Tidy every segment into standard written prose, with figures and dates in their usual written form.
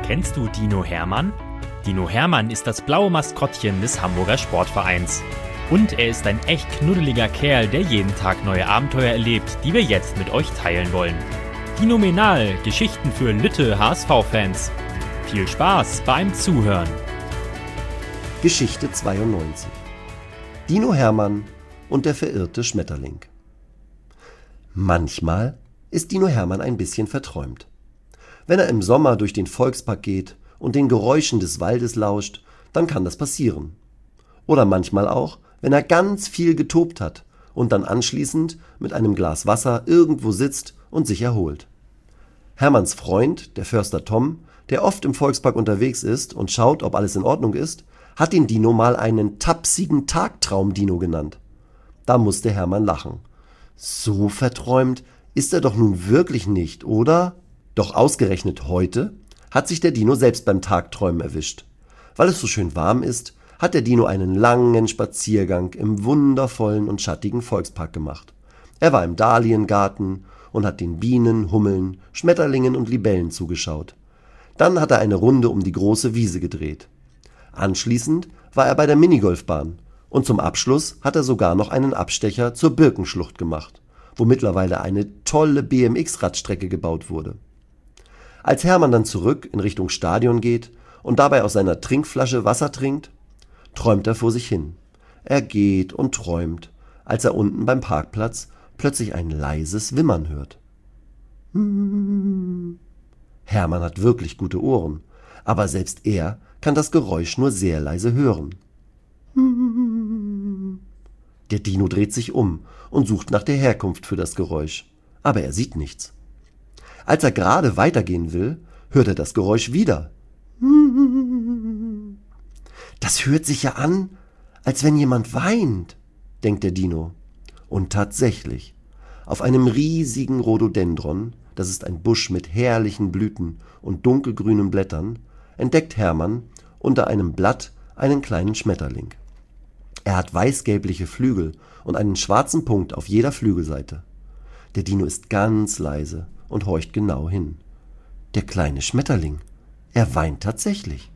Kennst du Dino Hermann? Dino Hermann ist das blaue Maskottchen des Hamburger Sportvereins. Und er ist ein echt knuddeliger Kerl, der jeden Tag neue Abenteuer erlebt, die wir jetzt mit euch teilen wollen. Dinomenal, Geschichten für Lütte HSV-Fans. Viel Spaß beim Zuhören. Geschichte 92. Dino Hermann und der verirrte Schmetterling. Manchmal ist Dino Hermann ein bisschen verträumt. Wenn er im Sommer durch den Volkspark geht und den Geräuschen des Waldes lauscht, dann kann das passieren. Oder manchmal auch, wenn er ganz viel getobt hat und dann anschließend mit einem Glas Wasser irgendwo sitzt und sich erholt. Hermanns Freund, der Förster Tom, der oft im Volkspark unterwegs ist und schaut, ob alles in Ordnung ist, hat den Dino mal einen tapsigen Tagtraum-Dino genannt. Da musste Hermann lachen. So verträumt ist er doch nun wirklich nicht, oder? Doch ausgerechnet heute hat sich der Dino selbst beim Tagträumen erwischt. Weil es so schön warm ist, hat der Dino einen langen Spaziergang im wundervollen und schattigen Volkspark gemacht. Er war im Dahliengarten und hat den Bienen, Hummeln, Schmetterlingen und Libellen zugeschaut. Dann hat er eine Runde um die große Wiese gedreht. Anschließend war er bei der Minigolfbahn und zum Abschluss hat er sogar noch einen Abstecher zur Birkenschlucht gemacht, wo mittlerweile eine tolle BMX-Radstrecke gebaut wurde. Als Hermann dann zurück in Richtung Stadion geht und dabei aus seiner Trinkflasche Wasser trinkt, träumt er vor sich hin. Er geht und träumt, als er unten beim Parkplatz plötzlich ein leises Wimmern hört. Hermann hat wirklich gute Ohren, aber selbst er kann das Geräusch nur sehr leise hören. Der Dino dreht sich um und sucht nach der Herkunft für das Geräusch, aber er sieht nichts. Als er gerade weitergehen will, hört er das Geräusch wieder. Das hört sich ja an, als wenn jemand weint, denkt der Dino. Und tatsächlich, auf einem riesigen Rhododendron, das ist ein Busch mit herrlichen Blüten und dunkelgrünen Blättern, entdeckt Hermann unter einem Blatt einen kleinen Schmetterling. Er hat weißgelbliche Flügel und einen schwarzen Punkt auf jeder Flügelseite. Der Dino ist ganz leise und horcht genau hin. Der kleine Schmetterling, er weint tatsächlich.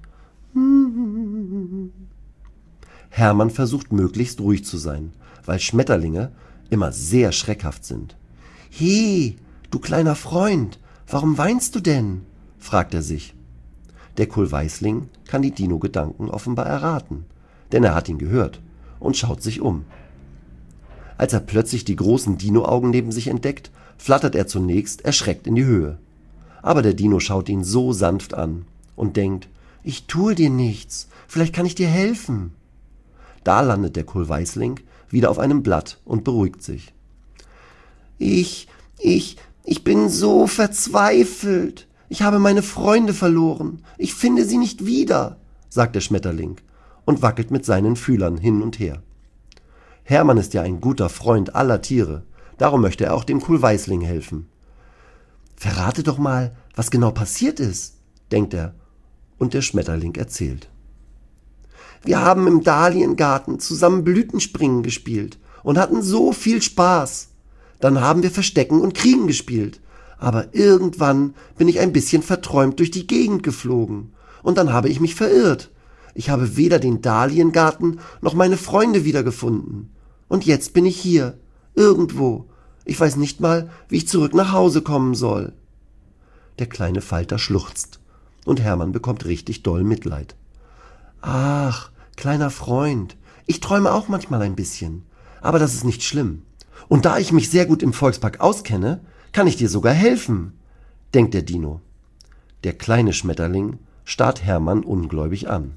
Hermann versucht möglichst ruhig zu sein, weil Schmetterlinge immer sehr schreckhaft sind. »He, du kleiner Freund, warum weinst du denn?« fragt er sich. Der Kohlweißling kann die Dino-Gedanken offenbar erraten, denn er hat ihn gehört und schaut sich um. Als er plötzlich die großen Dino-Augen neben sich entdeckt, flattert er zunächst erschreckt in die Höhe. Aber der Dino schaut ihn so sanft an und denkt, »Ich tue dir nichts, vielleicht kann ich dir helfen.« Da landet der Kohlweißling wieder auf einem Blatt und beruhigt sich. Ich bin so verzweifelt. Ich habe meine Freunde verloren. Ich finde sie nicht wieder«, sagt der Schmetterling und wackelt mit seinen Fühlern hin und her. Hermann ist ja ein guter Freund aller Tiere, darum möchte er auch dem Kohlweißling helfen. »Verrate doch mal, was genau passiert ist«, denkt er, und der Schmetterling erzählt. »Wir haben im Dahliengarten zusammen Blütenspringen gespielt und hatten so viel Spaß. Dann haben wir Verstecken und Kriegen gespielt, aber irgendwann bin ich ein bisschen verträumt durch die Gegend geflogen und dann habe ich mich verirrt. Ich habe weder den Dahliengarten noch meine Freunde wiedergefunden. Und jetzt bin ich hier, irgendwo. Ich weiß nicht mal, wie ich zurück nach Hause kommen soll.« Der kleine Falter schluchzt und Hermann bekommt richtig doll Mitleid. »Ach, kleiner Freund, ich träume auch manchmal ein bisschen, aber das ist nicht schlimm. Und da ich mich sehr gut im Volkspark auskenne, kann ich dir sogar helfen«, denkt der Dino. Der kleine Schmetterling starrt Hermann ungläubig an.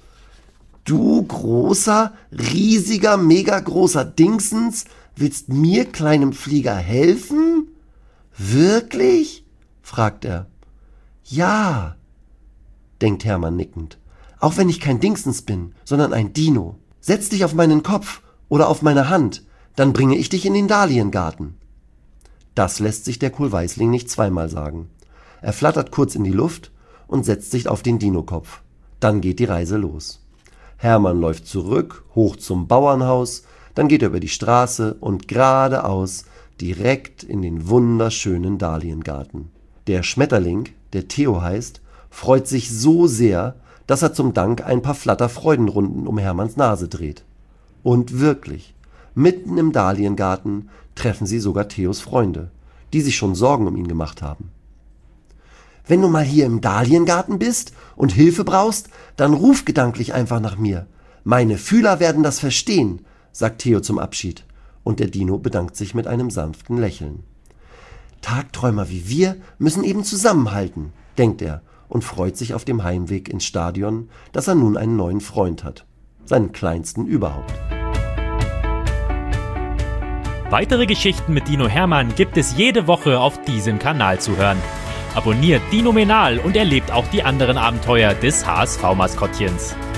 »Du großer, riesiger, mega großer Dingsens, willst mir, kleinem Flieger, helfen? Wirklich?« fragt er. »Ja«, denkt Hermann nickend, »auch wenn ich kein Dingsens bin, sondern ein Dino. Setz dich auf meinen Kopf oder auf meine Hand, dann bringe ich dich in den Dahliengarten.« Das lässt sich der Kohlweißling nicht zweimal sagen. Er flattert kurz in die Luft und setzt sich auf den Dinokopf. Dann geht die Reise los. Hermann läuft zurück, hoch zum Bauernhaus, dann geht er über die Straße und geradeaus, direkt in den wunderschönen Dahliengarten. Der Schmetterling, der Theo heißt, freut sich so sehr, dass er zum Dank ein paar Flatterfreudenrunden um Hermanns Nase dreht. Und wirklich, mitten im Dahliengarten treffen sie sogar Theos Freunde, die sich schon Sorgen um ihn gemacht haben. »Wenn du mal hier im Dahliengarten bist und Hilfe brauchst, dann ruf gedanklich einfach nach mir. Meine Fühler werden das verstehen«, sagt Theo zum Abschied, und der Dino bedankt sich mit einem sanften Lächeln. »Tagträumer wie wir müssen eben zusammenhalten«, denkt er und freut sich auf dem Heimweg ins Stadion, dass er nun einen neuen Freund hat, seinen kleinsten überhaupt. Weitere Geschichten mit Dino Hermann gibt es jede Woche auf diesem Kanal zu hören. Abonniert Dinomenal und erlebt auch die anderen Abenteuer des HSV-Maskottchens.